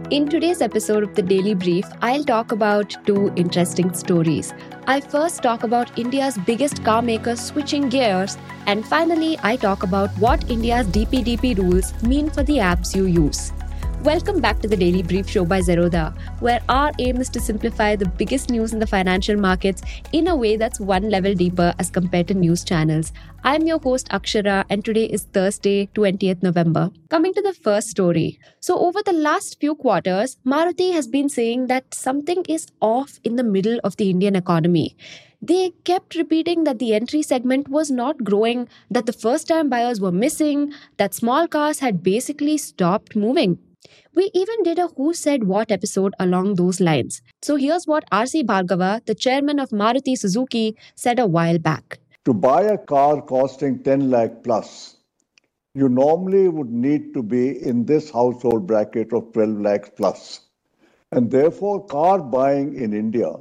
In today's episode of the Daily Brief, I'll talk about two interesting stories. I first talk about India's biggest car maker switching gears, and finally, I talk about what India's DPDP rules mean for the apps you use. Welcome back to the Daily Brief show by Zerodha, where our aim is to simplify the biggest news in the financial markets in a way that's one level deeper as compared to news channels. I'm your host Akshara, and today is Thursday, 20th November. Coming to the first story. So over the last few quarters, Maruti has been saying that something is off in the middle of the Indian economy. They kept repeating that the entry segment was not growing, that the first-time buyers were missing, that small cars had basically stopped moving. We even did a Who Said What episode along those lines. So here's what R.C. Bhargava, the chairman of Maruti Suzuki, said a while back. To buy a car costing 10 lakh plus, you normally would need to be in this household bracket of 12 lakhs plus. And therefore, car buying in India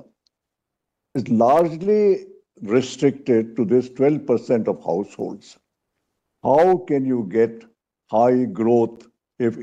is largely restricted to this 12% of households. How can you get high growth if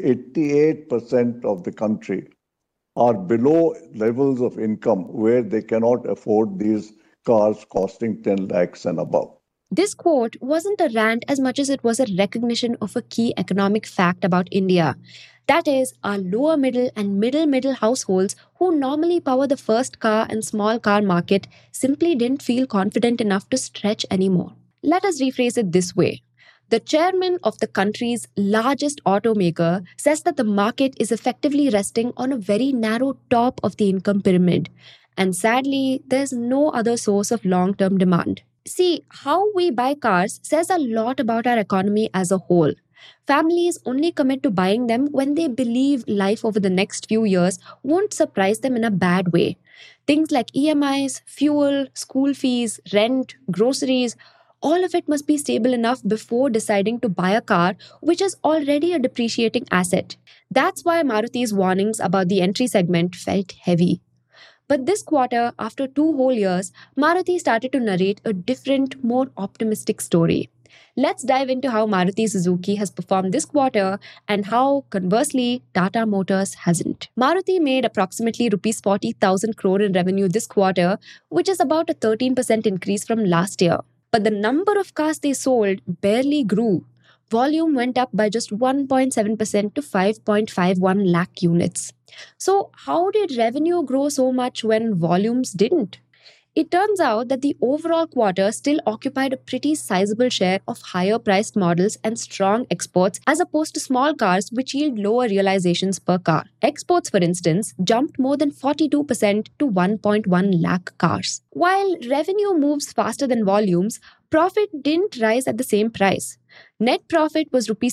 88% of the country are below levels of income where they cannot afford these cars costing 10 lakhs and above? This quote wasn't a rant as much as it was a recognition of a key economic fact about India. That is, our lower middle and middle households who normally power the first car and small car market simply didn't feel confident enough to stretch anymore. Let us rephrase it this way. The chairman of the country's largest automaker says that the market is effectively resting on a very narrow top of the income pyramid. And sadly, there's no other source of long-term demand. See, how we buy cars says a lot about our economy as a whole. Families only commit to buying them when they believe life over the next few years won't surprise them in a bad way. Things like EMIs, fuel, school fees, rent, groceries, all of it must be stable enough before deciding to buy a car, which is already a depreciating asset. That's why Maruti's warnings about the entry segment felt heavy. But this quarter, after 2 whole years, Maruti started to narrate a different, more optimistic story. Let's dive into how Maruti Suzuki has performed this quarter and how, conversely, Tata Motors hasn't. Maruti made approximately Rs 40,000 crore in revenue this quarter, which is about a 13% increase from last year. But the number of cars they sold barely grew. Volume went up by just 1.7% to 5.51 lakh units. So how did revenue grow so much when volumes didn't? It turns out that the overall quarter still occupied a pretty sizable share of higher priced models and strong exports as opposed to small cars which yield lower realizations per car. Exports, for instance, jumped more than 42% to 1.1 lakh cars. While revenue moves faster than volumes, profit didn't rise at the same price. Net profit was Rs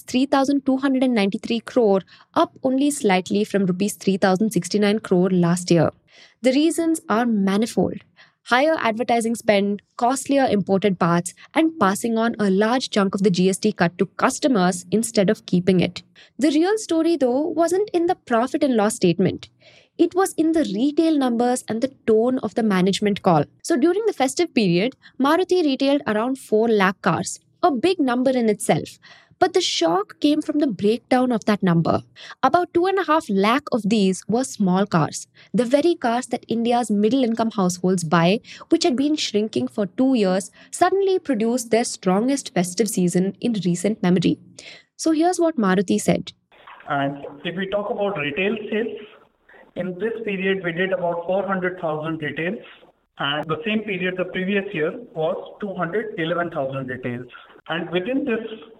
3,293 crore, up only slightly from Rs 3,069 crore last year. The reasons are manifold. Higher advertising spend, costlier imported parts, and passing on a large chunk of the GST cut to customers instead of keeping it. The real story, though, wasn't in the profit and loss statement. It was in the retail numbers and the tone of the management call. So during the festive period, Maruti retailed around 4 lakh cars, a big number in itself. But the shock came from the breakdown of that number. About 2.5 lakh of these were small cars, the very cars that India's middle-income households buy, which had been shrinking for 2 years, suddenly produced their strongest festive season in recent memory. So here's what Maruti said. And if we talk about retail sales, in this period we did about 400,000 retails, and the same period the previous year was 211,000 retails. And within this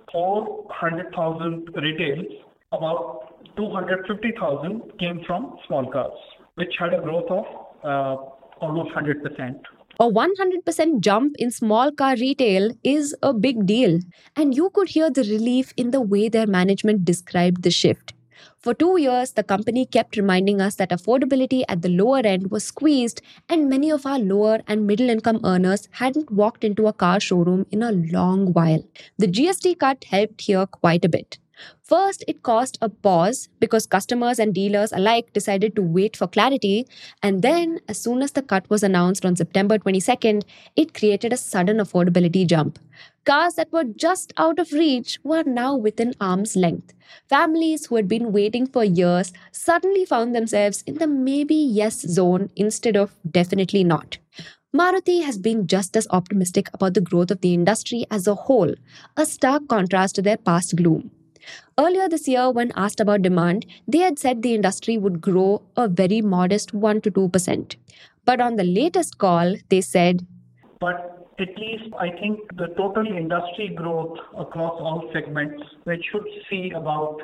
400,000 retails, about 250,000 came from small cars, which had a growth of almost 100%. A 100% jump in small car retail is a big deal, and you could hear the relief in the way their management described the shift. For 2 years, the company kept reminding us that affordability at the lower end was squeezed, and many of our lower and middle income earners hadn't walked into a car showroom in a long while. The GST cut helped here quite a bit. First, it caused a pause because customers and dealers alike decided to wait for clarity. And then, as soon as the cut was announced on September 22nd, it created a sudden affordability jump. Cars that were just out of reach were now within arm's length. Families who had been waiting for years suddenly found themselves in the maybe yes zone instead of definitely not. Maruti has been just as optimistic about the growth of the industry as a whole, a stark contrast to their past gloom. Earlier this year, when asked about demand, they had said the industry would grow a very modest 1 to 2%. But on the latest call, they said, but at least I think the total industry growth across all segments, which should see about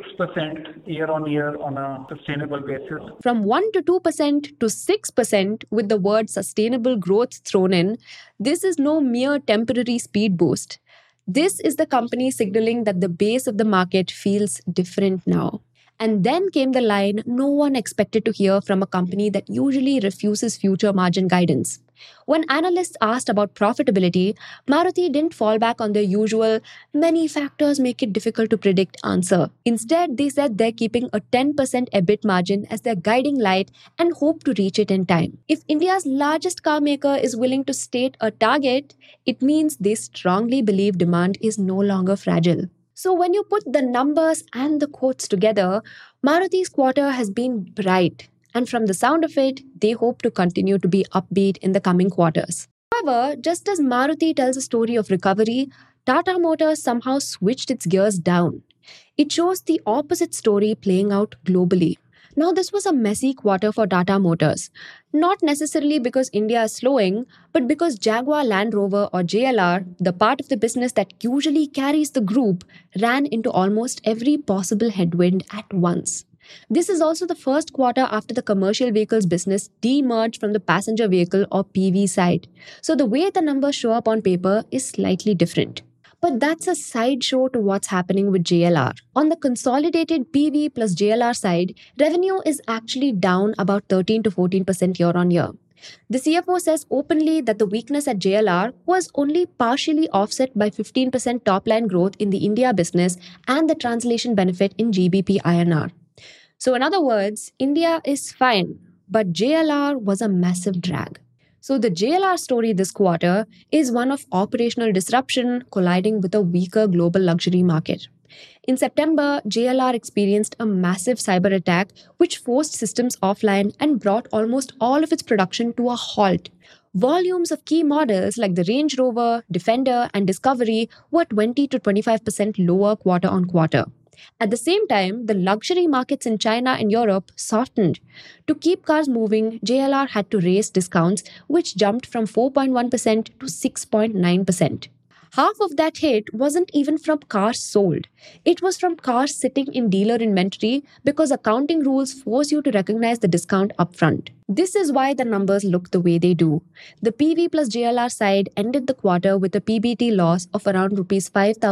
6% year on year on a sustainable basis. from 1 to 2% to 6% with the word sustainable growth thrown in, this is no mere temporary speed boost. This is the company signaling that the base of the market feels different now. And then came the line no one expected to hear from a company that usually refuses future margin guidance. When analysts asked about profitability, Maruti didn't fall back on their usual many factors make it difficult to predict answer. Instead, they said they're keeping a 10% EBIT margin as their guiding light and hope to reach it in time. If India's largest car maker is willing to state a target, it means they strongly believe demand is no longer fragile. So when you put the numbers and the quotes together, Maruti's quarter has been bright. And from the sound of it, they hope to continue to be upbeat in the coming quarters. However, just as Maruti tells a story of recovery, Tata Motors somehow switched its gears down. It shows the opposite story playing out globally. Now, this was a messy quarter for Tata Motors. Not necessarily because India is slowing, but because Jaguar Land Rover or JLR, the part of the business that usually carries the group, ran into almost every possible headwind at once. This is also the first quarter after the commercial vehicles business de-merged from the passenger vehicle or PV side. So the way the numbers show up on paper is slightly different. But that's a sideshow to what's happening with JLR. On the consolidated PV plus JLR side, revenue is actually down about 13 to 14% year on year. The CFO says openly that the weakness at JLR was only partially offset by 15% top line growth in the India business and the translation benefit in GBP INR. So, in other words, India is fine, but JLR was a massive drag. So, the JLR story this quarter is one of operational disruption colliding with a weaker global luxury market. In September, JLR experienced a massive cyber attack which forced systems offline and brought almost all of its production to a halt. Volumes of key models like the Range Rover, Defender, and Discovery were 20 to 25% lower quarter on quarter. At the same time, the luxury markets in China and Europe softened. To keep cars moving, JLR had to raise discounts, which jumped from 4.1% to 6.9%. Half of that hit wasn't even from cars sold. It was from cars sitting in dealer inventory because accounting rules force you to recognize the discount upfront. This is why the numbers look the way they do. The PV plus JLR side ended the quarter with a PBT loss of around Rs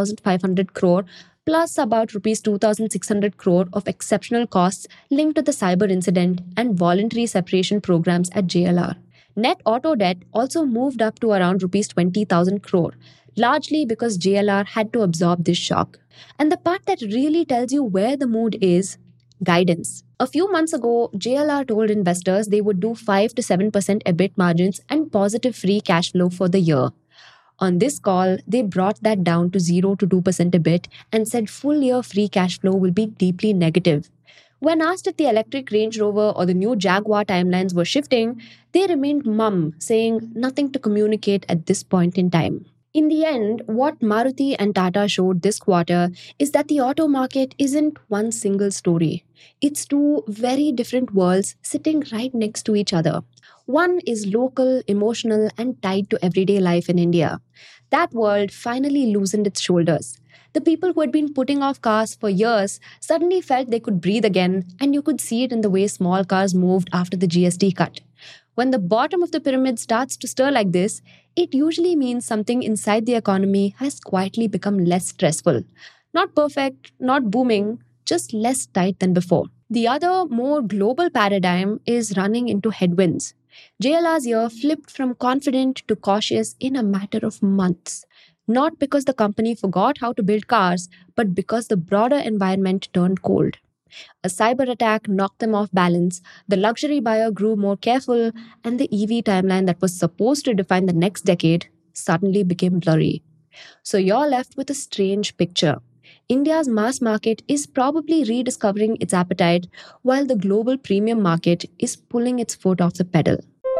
5,500 crore plus about Rs 2,600 crore of exceptional costs linked to the cyber incident and voluntary separation programs at JLR. Net auto debt also moved up to around Rs 20,000 crore, largely because JLR had to absorb this shock. And the part that really tells you where the mood is, guidance. A few months ago, JLR told investors they would do 5 to 7% EBIT margins and positive free cash flow for the year. On this call, they brought that down to 0 to 2% EBIT and said full year free cash flow will be deeply negative. When asked if the electric Range Rover or the new Jaguar timelines were shifting, they remained mum, saying nothing to communicate at this point in time. In the end, what Maruti and Tata showed this quarter is that the auto market isn't one single story. It's two very different worlds sitting right next to each other. One is local, emotional, and tied to everyday life in India. That world finally loosened its shoulders. The people who had been putting off cars for years suddenly felt they could breathe again, and you could see it in the way small cars moved after the GST cut. When the bottom of the pyramid starts to stir like this, it usually means something inside the economy has quietly become less stressful. Not perfect, not booming, just less tight than before. The other, more global paradigm is running into headwinds. JLR's year flipped from confident to cautious in a matter of months. Not because the company forgot how to build cars, but because the broader environment turned cold. A cyber attack knocked them off balance, the luxury buyer grew more careful, and the EV timeline that was supposed to define the next decade suddenly became blurry. So you're left with a strange picture. India's mass market is probably rediscovering its appetite, while the global premium market is pulling its foot off the pedal.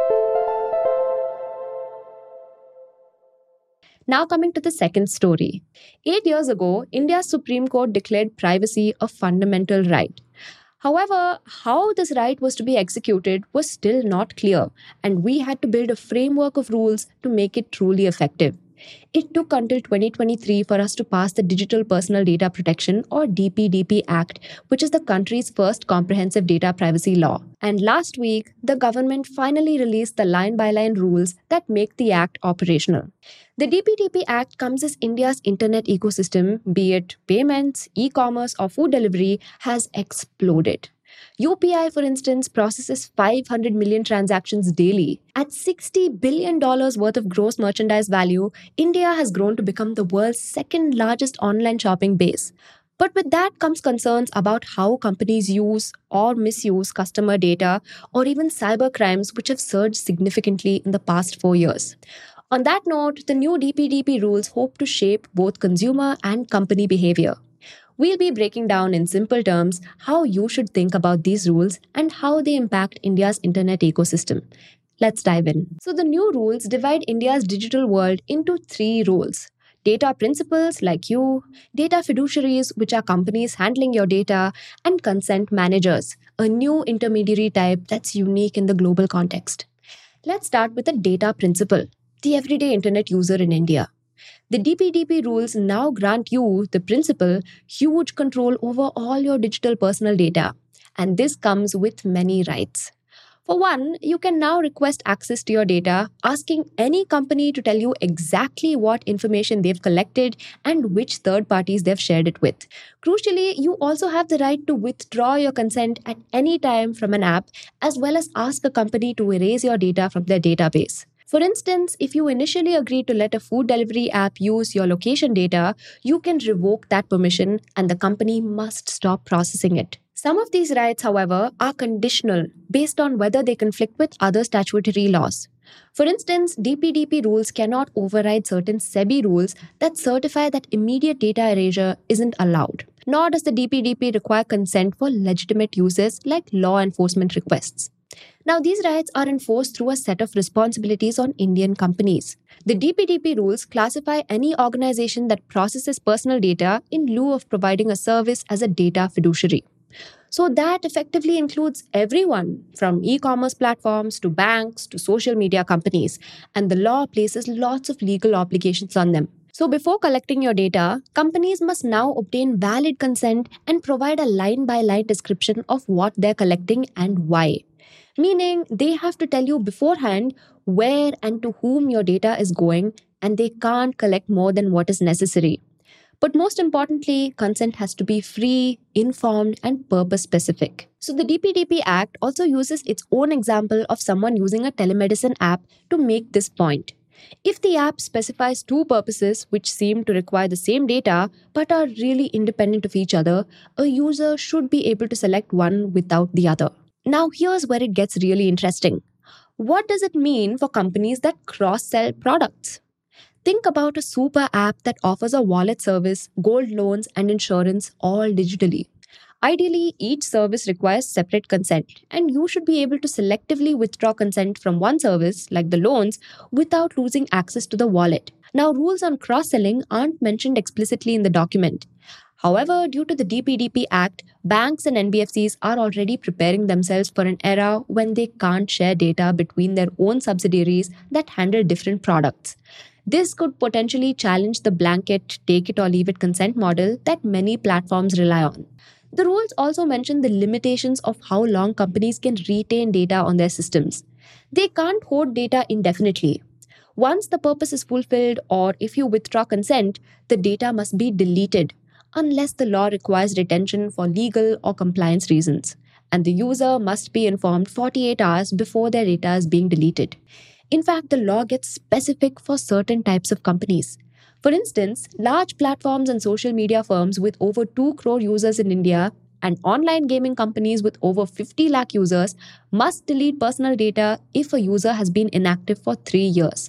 Now, coming to the second story. 8 years ago, India's Supreme Court declared privacy a fundamental right. However, how this right was to be executed was still not clear, and we had to build a framework of rules to make it truly effective. It took until 2023 for us to pass the Digital Personal Data Protection or DPDP Act, which is the country's first comprehensive data privacy law. And last week, the government finally released the line by line rules that make the act operational. The DPDP Act comes as India's internet ecosystem, be it payments, e commerce, or food delivery, has exploded. UPI, for instance, processes 500 million transactions daily. At $60 billion worth of gross merchandise value, India has grown to become the world's second largest online shopping base. But with that comes concerns about how companies use or misuse customer data, or even cyber crimes, which have surged significantly in the past 4 years. On that note, the new DPDP rules hope to shape both consumer and company behavior. We'll be breaking down in simple terms how you should think about these rules and how they impact India's internet ecosystem. Let's dive in. So, the new rules divide India's digital world into three roles: data principals like you, data fiduciaries, which are companies handling your data, and consent managers, a new intermediary type that's unique in the global context. Let's start with the data principal, the everyday internet user in India. The DPDP rules now grant you, the principal, huge control over all your digital personal data. And this comes with many rights. For one, you can now request access to your data, asking any company to tell you exactly what information they've collected and which third parties they've shared it with. Crucially, you also have the right to withdraw your consent at any time from an app, as well as ask a company to erase your data from their database. For instance, if you initially agree to let a food delivery app use your location data, you can revoke that permission and the company must stop processing it. Some of these rights, however, are conditional based on whether they conflict with other statutory laws. For instance, DPDP rules cannot override certain SEBI rules that certify that immediate data erasure isn't allowed. Nor does the DPDP require consent for legitimate uses like law enforcement requests. Now, these rights are enforced through a set of responsibilities on Indian companies. The DPDP rules classify any organization that processes personal data in lieu of providing a service as a data fiduciary. So that effectively includes everyone from e-commerce platforms to banks to social media companies, and the law places lots of legal obligations on them. So before collecting your data, companies must now obtain valid consent and provide a line-by-line description of what they're collecting and why. Meaning, they have to tell you beforehand where and to whom your data is going, and they can't collect more than what is necessary. But most importantly, consent has to be free, informed, and purpose specific. So the DPDP Act also uses its own example of someone using a telemedicine app to make this point. If the app specifies two purposes which seem to require the same data but are really independent of each other, a user should be able to select one without the other. Now, here's where it gets really interesting. What does it mean for companies that cross-sell products? Think about a super app that offers a wallet service, gold loans, and insurance all digitally. Ideally, each service requires separate consent, and you should be able to selectively withdraw consent from one service, like the loans, without losing access to the wallet. Now, rules on cross-selling aren't mentioned explicitly in the document. However, due to the DPDP Act, banks and NBFCs are already preparing themselves for an era when they can't share data between their own subsidiaries that handle different products. This could potentially challenge the blanket take it or leave it consent model that many platforms rely on. The rules also mention the limitations of how long companies can retain data on their systems. They can't hoard data indefinitely. Once the purpose is fulfilled, or if you withdraw consent, the data must be deleted unless the law requires retention for legal or compliance reasons, and the user must be informed 48 hours before their data is being deleted. In fact, the law gets specific for certain types of companies. For instance, large platforms and social media firms with over 2 crore users in India and online gaming companies with over 50 lakh users must delete personal data if a user has been inactive for 3 years.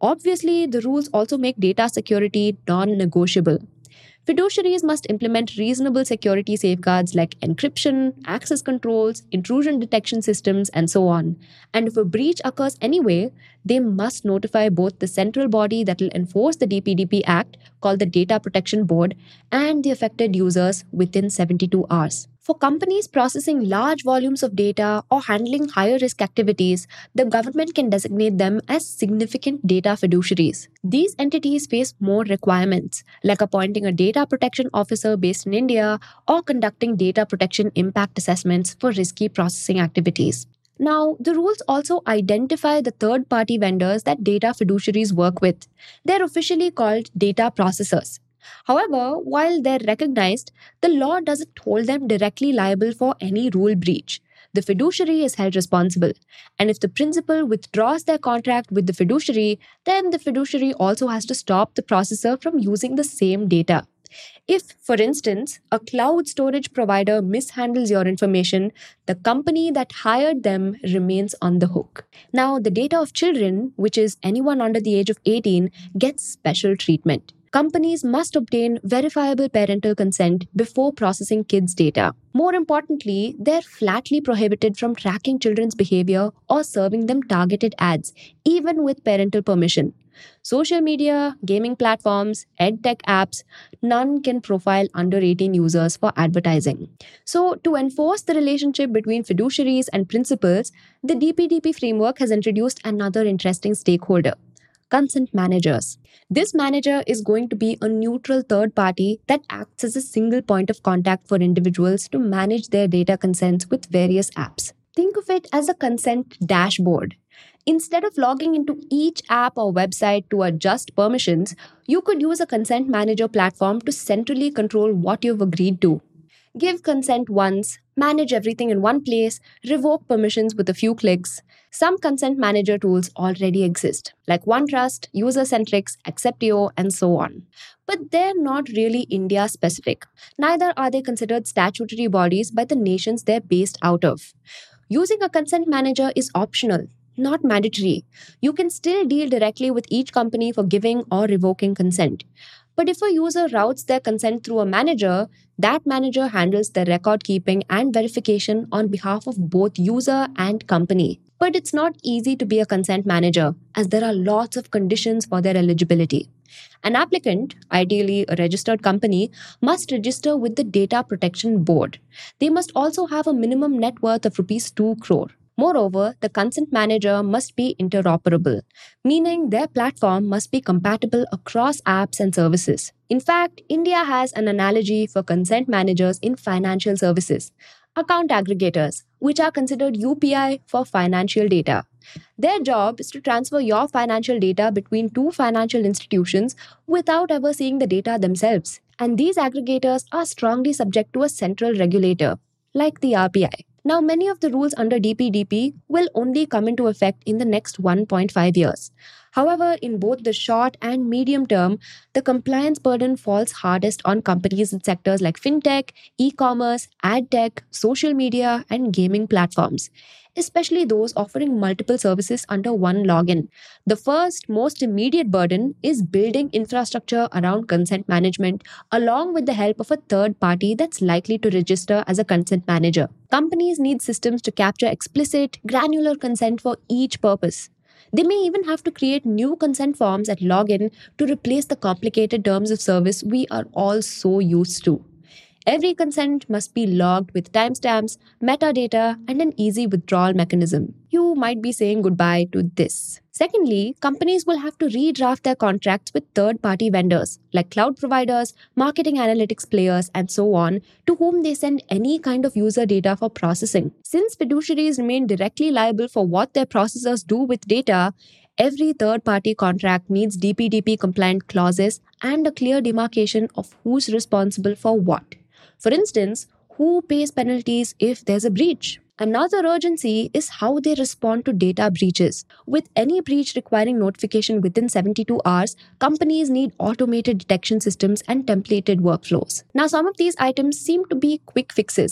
Obviously, the rules also make data security non negotiable. Fiduciaries must implement reasonable security safeguards like encryption, access controls, intrusion detection systems, and so on. And if a breach occurs anyway, they must notify both the central body that will enforce the DPDP Act, called the Data Protection Board, and the affected users within 72 hours. For companies processing large volumes of data or handling higher risk activities, the government can designate them as significant data fiduciaries. These entities face more requirements, like appointing a data protection officer based in India or conducting data protection impact assessments for risky processing activities. Now, the rules also identify the third party vendors that data fiduciaries work with. They're officially called data processors. However, while they're recognized, the law doesn't hold them directly liable for any rule breach. The fiduciary is held responsible. And if the principal withdraws their contract with the fiduciary, then the fiduciary also has to stop the processor from using the same data. If, for instance, a cloud storage provider mishandles your information, the company that hired them remains on the hook. Now, the data of children, which is anyone under the age of 18, gets special treatment. Companies must obtain verifiable parental consent before processing kids' data. More importantly, they're flatly prohibited from tracking children's behavior or serving them targeted ads, even with parental permission. Social media, gaming platforms, edtech apps, none can profile under 18 users for advertising. So, to enforce the relationship between fiduciaries and principals, the DPDP framework has introduced another interesting stakeholder: consent managers. This manager is going to be a neutral third party that acts as a single point of contact for individuals to manage their data consents with various apps. Think of it as a consent dashboard. Instead of logging into each app or website to adjust permissions, you could use a consent manager platform to centrally control what you've agreed to. Give consent once, manage everything in one place, revoke permissions with a few clicks. Some consent manager tools already exist, like OneTrust, Usercentrics, Acceptio, and so on. But they're not really India specific. Neither are they considered statutory bodies by the nations they're based out of. Using a consent manager is optional, not mandatory. You can still deal directly with each company for giving or revoking consent. But if a user routes their consent through a manager, that manager handles the record keeping and verification on behalf of both user and company. But it's not easy to be a consent manager, as there are lots of conditions for their eligibility. An applicant, ideally a registered company, must register with the Data Protection Board. They must also have a minimum net worth of rupees 2 crore. Moreover, the consent manager must be interoperable, meaning their platform must be compatible across apps and services. In fact, India has an analogy for consent managers in financial services: account aggregators, which are considered UPI for financial data. Their job is to transfer your financial data between two financial institutions without ever seeing the data themselves. And these aggregators are strongly subject to a central regulator, like the RBI. Now, many of the rules under DPDP will only come into effect in the next 1.5 years. However, in both the short and medium term, the compliance burden falls hardest on companies in sectors like fintech, e-commerce, ad tech, social media, and gaming platforms, especially those offering multiple services under one login. The first, most immediate burden is building infrastructure around consent management, along with the help of a third party that's likely to register as a consent manager. Companies need systems to capture explicit, granular consent for each purpose. They may even have to create new consent forms at login to replace the complicated terms of service we are all so used to. Every consent must be logged with timestamps, metadata, and an easy withdrawal mechanism. You might be saying goodbye to this. Secondly, companies will have to redraft their contracts with third-party vendors like cloud providers, marketing analytics players, and so on, to whom they send any kind of user data for processing. Since fiduciaries remain directly liable for what their processors do with data, every third-party contract needs DPDP-compliant clauses and a clear demarcation of who's responsible for what. For instance, who pays penalties if there's a breach? Another urgency is how they respond to data breaches. With any breach requiring notification within 72 hours, companies need automated detection systems and templated workflows. Now, some of these items seem to be quick fixes.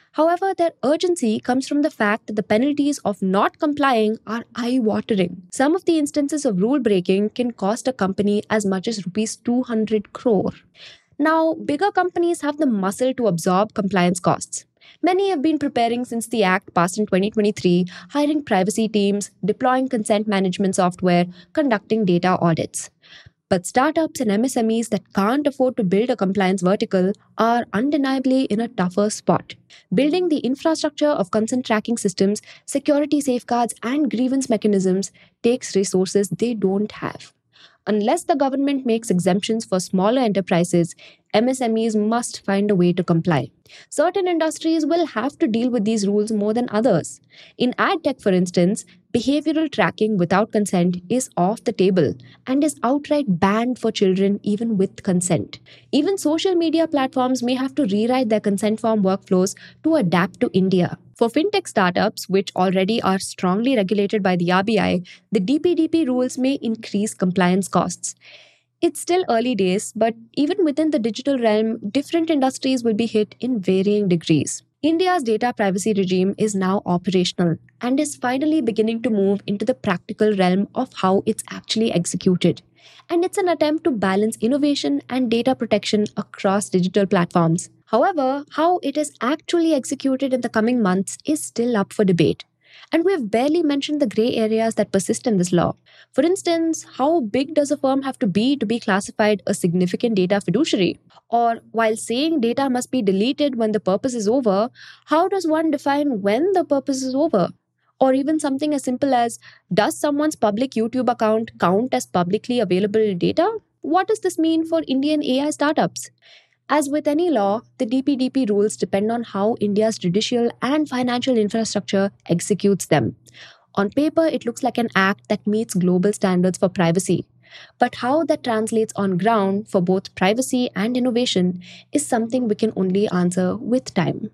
However, their urgency comes from the fact that the penalties of not complying are eye-watering. Some of the instances of rule breaking can cost a company as much as rupees 200 crore. Now, bigger companies have the muscle to absorb compliance costs. Many have been preparing since the Act passed in 2023, hiring privacy teams, deploying consent management software, conducting data audits. But startups and MSMEs that can't afford to build a compliance vertical are undeniably in a tougher spot. Building the infrastructure of consent tracking systems, security safeguards, and grievance mechanisms takes resources they don't have. Unless the government makes exemptions for smaller enterprises, MSMEs must find a way to comply. Certain industries will have to deal with these rules more than others. In ad tech, for instance, behavioral tracking without consent is off the table and is outright banned for children even with consent. Even social media platforms may have to rewrite their consent form workflows to adapt to India. For fintech startups, which already are strongly regulated by the RBI, the DPDP rules may increase compliance costs. It's still early days, but even within the digital realm, different industries will be hit in varying degrees. India's data privacy regime is now operational and is finally beginning to move into the practical realm of how it's actually executed. And it's an attempt to balance innovation and data protection across digital platforms. However, how it is actually executed in the coming months is still up for debate. And we've barely mentioned the grey areas that persist in this law. For instance, how big does a firm have to be classified a significant data fiduciary? Or while saying data must be deleted when the purpose is over, how does one define when the purpose is over? Or even something as simple as, does someone's public YouTube account count as publicly available data? What does this mean for Indian AI startups? As with any law, the DPDP rules depend on how India's judicial and financial infrastructure executes them. On paper, it looks like an act that meets global standards for privacy. But how that translates on ground for both privacy and innovation is something we can only answer with time.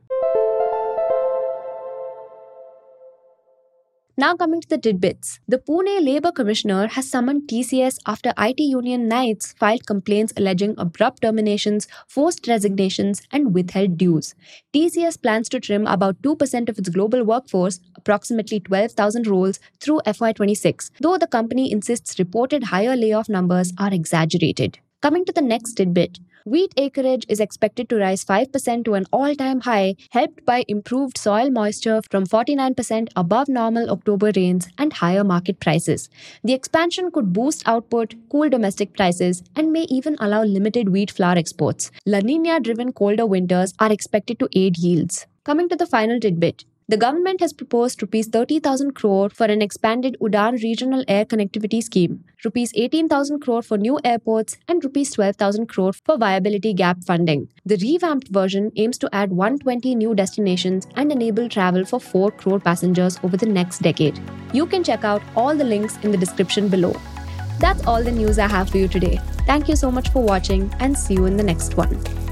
Now coming to the tidbits. The Pune Labour Commissioner has summoned TCS after IT union Knights filed complaints alleging abrupt terminations, forced resignations, and withheld dues. TCS plans to trim about 2% of its global workforce, approximately 12,000 roles, through FY26, though the company insists reported higher layoff numbers are exaggerated. Coming to the next tidbit. Wheat acreage is expected to rise 5% to an all-time high, helped by improved soil moisture from 49% above normal October rains and higher market prices. The expansion could boost output, cool domestic prices, and may even allow limited wheat flour exports. La Niña-driven colder winters are expected to aid yields. Coming to the final tidbit. The government has proposed Rs 30,000 crore for an expanded Udan regional air connectivity scheme, Rs 18,000 crore for new airports, and Rs 12,000 crore for viability gap funding. The revamped version aims to add 120 new destinations and enable travel for 4 crore passengers over the next decade. You can check out all the links in the description below. That's all the news I have for you today. Thank you so much for watching and see you in the next one.